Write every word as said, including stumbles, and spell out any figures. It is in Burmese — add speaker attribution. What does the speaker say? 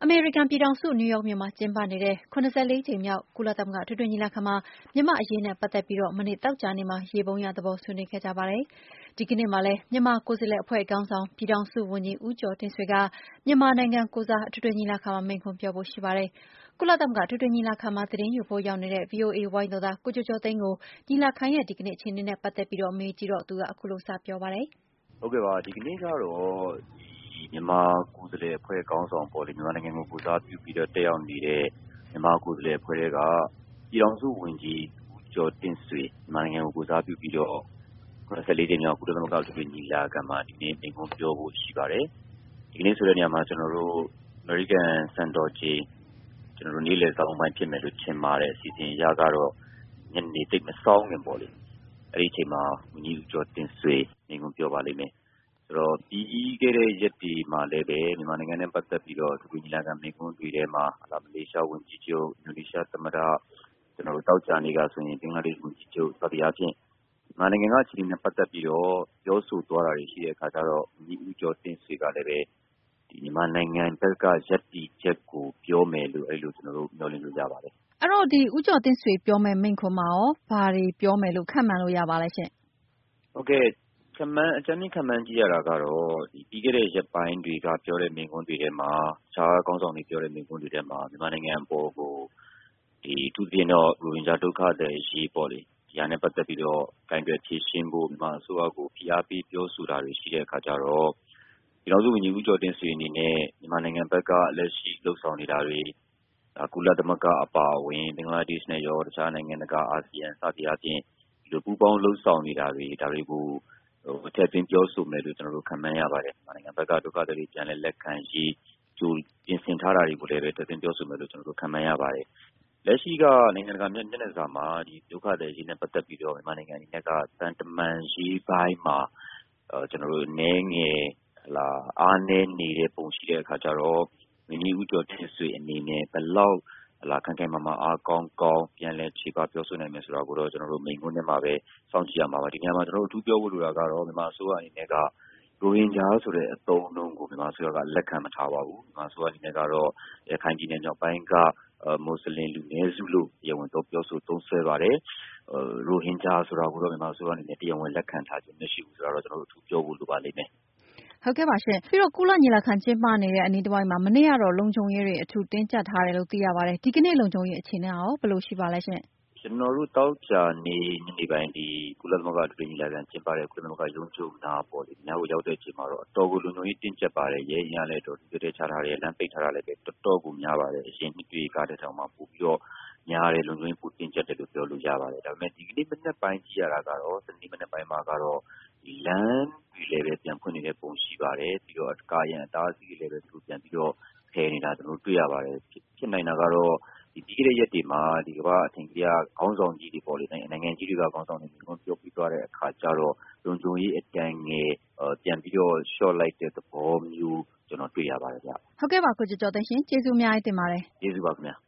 Speaker 1: အမေရိကန်ပြည်ထောင်စုနယူးယောက်မြို့မှာကျင်းပနေတဲ့ခုနစ်ဆယ့်လေးကြိမ်မြောက်ကုလသမဂ္ဂအထွေထွေညီလာခံမှာမြန်မာ့အရေးနဲ့ပတ်သက်ပြီးမနေ့သောကြာနေ့မှာယေဘုယျသဘောဆွေးနွေးခဲ့ကြပါတယ်။ဒီကနေ့မှာလည်းမြန်မာကိုယ်စားလှယ်အဖွဲ့ခေါင်းဆောင်ပြည်ထောင်စုဝန်ကြီးဦးကျော်တင့်ဆွေကမြန်မာနိုင်ငံကိုယ်စားအထွေထွေညီလာခံမှာမိန့်ခွန်းပြောဖို့ရှိပါတယ်။ကုလသမဂ္ဂအထွေထွေညီလာခံမှာသတင်းယူဖို့ရောက်နေတဲ့ ဗွီအိုအေဝိုင်းတော်သားကိုကျော်ကျော်သိန်းကိုညီလာခံရဲ့ဒီကနေ့အခြေအနေနဲ့ပတ်သက်ပြီးမေးကြည့်တော့သူကအခုလိုစပြောပါတယ်။
Speaker 2: ဟုတ်ကဲ့ပါဒီကနေ့ကတော့မြန်မာကိုယ်စားလှယ်အဖွဲ့ခေါင်းဆောင်ပေါ်လေမြန်မာနိုင်ငံကိုကိုစားပြုပြီးတော့တက်ရောက်နေတဲ့မြန်မာကိုယ်စားလှယ်အဖွဲ့ကပြည်ထောင်စုဝန်ကြီးဦးကျော်တင့်ဆွေမြန်မာနိုင်ငံကိုကိုစားပြုပြီးတော့ခုနစ်ဆယ့်လေးကြိမ်မြောက်ကုလသမဂ္ဂအထွေထွေညီလာခံမှာဒီနေ့မိန့်ခွန်းပြောဖို့ရှိပါတယ်။ဒီကနေ့ဆိုတဲ့နေရာမှာကျွန်တော်တို့အမေရိကန်စံတော်ချိန်ကျွန်တော်တို့နေ့လည်ဆောင်ပိုင်းဖြစ်မယ်လို့ထင်ပါတယ်အစီအစဉ်ရကတော့ညနေတိတ်မစောင်းခင်ပေါ့လေအဲ့ဒီအချိန်မှာဝန်ကြီးဦးကျော်တင့်ဆွေမိန့်ခွန်းပြောပါလိမ့်မယ်ဆိုတော့ပြီးခဲ့တဲ့ရက်ဒီမှာလည်းပဲမြန်မာနိုင်ငံနဲ့ပတ်သက်ပြီးတော့ဒီညီလာခံမိန့်ခွန်းတွေထဲမှာမလေးရှားဝန်ကြီးချုပ်အင်ဒိုနီးရှားသမ္မတကျွန်တော်တို့တောက်ကြနေကဆိုရင်ဘင်္ဂလားဒေ့ရှ်ဝန်ကြီးချုပ်စသည်အားဖြင့်မြန်မာနိုင်ငံကအခြေအနေနဲ့ပတ်သက်ပြီးတော့ပြောဆိုသွားတာတွေရှိတဲ့အခါကျတော့ဝန်ကြီးဦးကျော်တင့်ဆွေကလည်းပဲဒီမြန်မာနိုင်ငံဘက်ကရပ်တည်ချက်ကိုပြောမယ်လို့အဲ့လိုကျွန်တော်တို့မျှော်လင့်လို့ရပါတယ်
Speaker 1: ။အဲ့တော့ဒီဦးကျော်တင့်ဆွေပြောမယ်မိန့်ခွန်းမှာရောဘာတွေပြောမယ်လို့ခန့်မှန်းလို့ရပါလဲရှင်
Speaker 2: ။ဟုတ်ကဲ့ခမန်းအကြမ်းဖျင်းခမန်းကြည့်ရတာကတော့ဒီပြီးခဲ့တဲ့ရက်ပိုင်းတွေကပြောတဲ့မိန့်ခွန်းတွေထဲမှာခြားကောင်းဆောင်တွေပြောတဲ့မိန့်ခွန်းတွေထဲမှာမြန်မာနိုင်ငံပေါ်ကိုဒီသူပြင်တော့ရိုဟင်ဂျာဒုက္ခသည်ရေးပေါ့လေဒီဟာနဲ့ပတ်သက်ပြီးတော့ကိုင်တွယ်ဖြေရှင်းဖို့မြန်မာအစိုးရကိုဖိအားပေးပြောဆိုတာတွေရှိတဲ့အခါကျတော့ပြည်တော်စုဝန်ကြီးဦးကျော်တင်ဆွေအနေနဲ့မြန်မာနိုင်ငံဘက်ကလက်ရှိလှုပ်ဆောင်နေတာတွေကုလသမဂ္ဂအပါအဝင်ဘင်္ဂလားဒေ့ရှ်နဲ့ရောတခြားနိုင်ငံတကာအာဆီယံစသည်အပြင်ဒီလိုပူးပေါင်းလှုပ်ဆောင်နေတာတွေဒါတွေကိုဟိုအထက်သွင်းပြောဆိုမယ်လို့ကျွန်တော်တို့ခံမှန်းရပါတယ်။နိုင်ငံဘက်ကဒုက္ခသည်တွေပြန်လည်လက်ခံရေးကြိုပြင်ဆင်ထားတာတွေကိုလည်းပဲထပ်သွင်းပြောဆိုမယ်လို့ကျွန်တော်တို့ခံမှန်းရပါတယ်။လက်ရှိကနိုင်ငံတကာမျက်နှာစာမှာဒီဒုက္ခသည်ရေးနဲ့ပတ်သက်ပြီးတော့မြန်မာနိုင်ငံအနေနဲ့ကတန်တမန်ရေးပိုင်းမှာအဲကျွန်တော်တို့နည်းငယ်ဟလာအားနည်းနေတဲ့ပုံရှိတဲ့အခါကျတော့မင်းကြီးဦးကျော်တင့်ဆွေအနေနဲ့ဘယ်လောက်ဟလာခိုင်ခိုင်မာမာအားကောင်းကောင်းပြန်လည်ခြေပပြောဆိုနိုင်မယ်ဆိုတာကိုတော့ကျွန်တော်တို့မိန်ခွန်းထဲမှာပဲစောင့်ကြည့်ရမှာပါဒီနေရာမှာကျွန်တော်တို့အထူးပြောဖို့လိုတာကတော့မြန်မာအစိုးရအနေနဲ့ကရိုဟင်ဂျာဆိုတဲ့အသုံးအနှုန်းကိုမြန်မာအစိုးရကလက်ခံမထားပါဘူးမြန်မာအစိုးရအနေနဲ့ကတော့ရခိုင်ပြည်နယ်မြောက်ပိုင်းကမွတ်စလင်လူနည်းစုလို့တရားဝင်တော့ပြောဆိုသုံးဆွဲပါတယ်ရိုဟင်ဂျာဆိုတာကိုတော့မြန်မာအစိုးရအနေနဲ့တရားဝင်လက်ခံထားခြင်းမရှိဘူးဆိုတော့ကျွန်တော်တို့အထူးပြောဖို့လိုပါလိမ့်မယ်
Speaker 1: ဟုတ်ကဲ့ပါရှင်ပြီးတော့ကုလညီလာခံကျင်းပနေတဲ့အနီးတစ်ဝိုက်မှာမနေ့ကတော့လုံခြုံရေးတွေအထူးတင်းကျပ်ထားတယ်လို့သိရပါတယ်ဒီကနေ့လုံခြုံရေးအခြေအနေရောဘယ်လိုရှိပါလဲရှင်
Speaker 2: ကျွန်တော်တို့တောက်ကြနေညနေပိုင်းဒီကုလသမဂ္ဂတူညီလာခံကျင်းပတဲ့ကုလသမဂ္ဂရုံးချုပ်နာပေါ်ဒီညကိုရောက်တဲ့အချိန်မှာတော့အတော်ကိုလုံခြုံရေးတင်းကျပ်ပါတယ်ရဲရင်ရလည်းတော်တော်တဲချထားတယ်လမ်းပိတ်ထားတာလည်းပဲတော်တော်ကိုများပါတယ်အရင်နှစ်တွေကားတဲ့ထောင်မှာပို့ပြီးတော့များတယ်လုံခြုံရေးပိုတင်းကျပ်တယ်လို့ပြောလို့ရပါတယ်ဒါပေမဲ့ဒီကနေ့မနက်ပိုင်းကြည့်ရတာကတော့စနေမနက်ပိုင်းမှာကတော့ဒီလမ်းတွေလည်းပဲပြန်ဖွင့်နေတဲ့ပုံရှိပါတယ်ပြီးတော့ကားရန်အတားအဆီးတွေလည်းပဲသူပြန်ပြီးတော့ဖယ်နေတာကျွန်တော်တွေ့ရပါတယ်ဖြစ်နိုင်တာကတော့ဒီပြီးခဲ့တဲ့ရက်တွေမှာဒီကမ္ဘာအထင်ကြီးခေါင်းဆောင်ကြီးတွေပေါ်လေနိုင်ငံကြီးတွေကခေါင်းဆောင်တွေပြောပြီးသွားတဲ့အခါကျတော့လုံခြုံရေးအတန်းငယ်ပြန်ပြီးတော့ short လိုက်တဲ့သဘောမျိုးကျွန်တော်တွေ့ရပါတယ်ဗျ
Speaker 1: ဟုတ်ကဲ့ပါကိုကျော်ကျော်သိန်းရှင်ကျေးဇူးအများကြီးတင်ပါတယ်
Speaker 2: ကျေးဇူးပါခင်ဗျာ